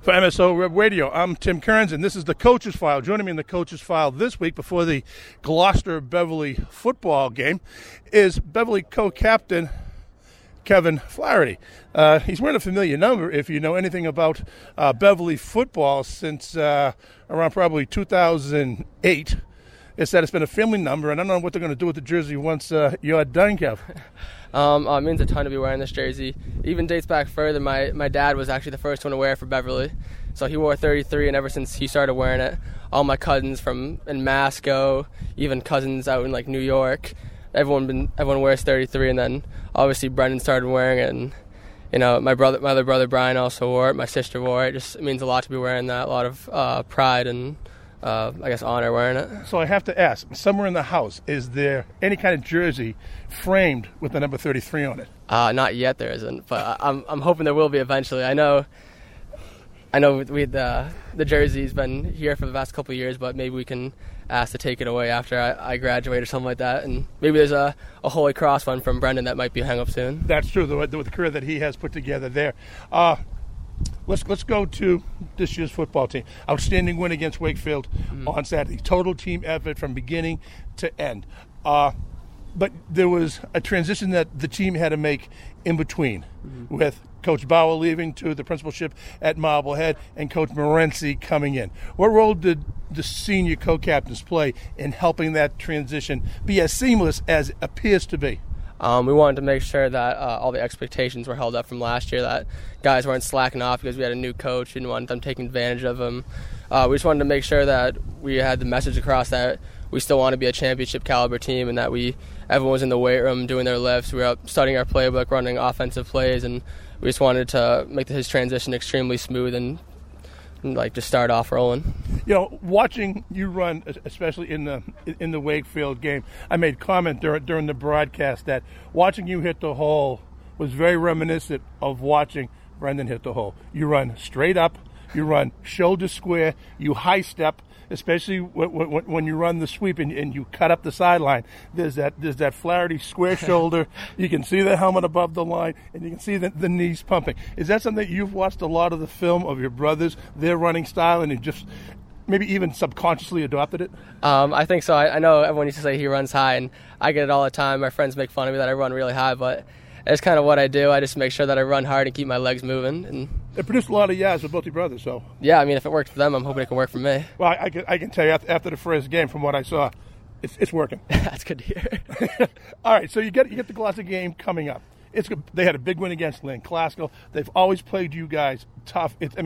For MSO Red Radio, I'm Tim Kearns, and this is the Coach's File. Joining me in the Coach's File this week before the Gloucester-Beverly football game is Beverly co-captain Kevin Flaherty. He's wearing a familiar number if you know anything about Beverly football since around probably 2008. It's that it's been a family number, and I don't know what they're going to do with the jersey once you're done, Kev. It means a ton to be wearing this jersey. It even dates back further. My dad was actually the first one to wear it for Beverly. So he wore 33, and ever since he started wearing it, all my cousins from in Masco, even cousins out in like New York, everyone wears 33, and then obviously Brendan started wearing it, and my other brother Brian also wore it. My sister wore it. It means a lot to be wearing that. A lot of pride and honor wearing it. So I have to ask, somewhere in the house, is there any kind of jersey framed with the number 33 on it? Not yet, there isn't, but I'm hoping there will be eventually. I know the jersey's been here for the past couple of years, but maybe we can ask to take it away after I graduate or something like that, and maybe there's a Holy Cross one from Brendan that might be hung up soon. That's true, the career that he has put together there. Let's go to this year's football team. Outstanding win against Wakefield on Saturday. Total team effort from beginning to end. But there was a transition that the team had to make in between with Coach Bauer leaving to the principalship at Marblehead and Coach Morency coming in. What role did the senior co-captains play in helping that transition be as seamless as it appears to be? We wanted to make sure that all the expectations were held up from last year, that guys weren't slacking off because we had a new coach. We didn't want them taking advantage of them. We just wanted to make sure that we had the message across that we still want to be a championship caliber team, and that everyone was in the weight room doing their lifts. We were up studying our playbook, running offensive plays, and we just wanted to make his transition extremely smooth and just start off rolling. Watching you run, especially in the Wakefield game, I made comment during the broadcast that watching you hit the hole was very reminiscent of watching Brendan hit the hole. You run straight up, you run shoulder square, you high step, especially when you run the sweep and you cut up the sideline. There's that Flaherty square shoulder. You can see the helmet above the line, and you can see the knees pumping. Is that something that you've watched a lot of the film of your brothers, their running style, and you just maybe even subconsciously adopted it? I think so. I know everyone used to say he runs high, and I get it all the time. My friends make fun of me that I run really high, but it's kind of what I do. I just make sure that I run hard and keep my legs moving. And it produced a lot of yards with both your brothers, so. Yeah, if it worked for them, I'm hoping it can work for me. Well, I can tell you after the first game, from what I saw, it's working. That's good to hear. All right, so you get the Gloucester game coming up. They had a big win against Lynn Classical. They've always played you guys tough. It's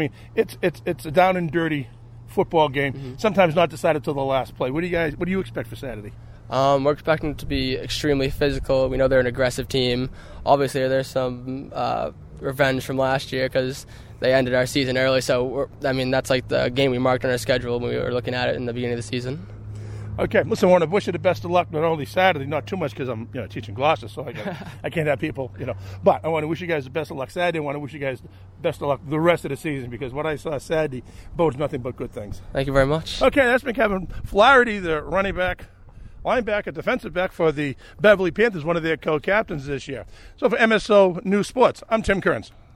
a down and dirty football game. Sometimes not decided till the last play. What do you expect for Saturday? We're expecting to be extremely physical. We know they're an aggressive team. Obviously, there's some revenge from last year because they ended our season early. So, that's like the game we marked on our schedule when we were looking at it in the beginning of the season. Okay, listen, I want to wish you the best of luck, not only Saturday, not too much because I'm teaching Gloucester, so I can't have people, But I want to wish you guys the best of luck Saturday. I want to wish you guys the best of luck the rest of the season because what I saw Saturday bodes nothing but good things. Thank you very much. Okay, that's been Kevin Flaherty, the running back, linebacker, defensive back for the Beverly Panthers, one of their co-captains this year. So for MSO News Sports, I'm Tim Kearns.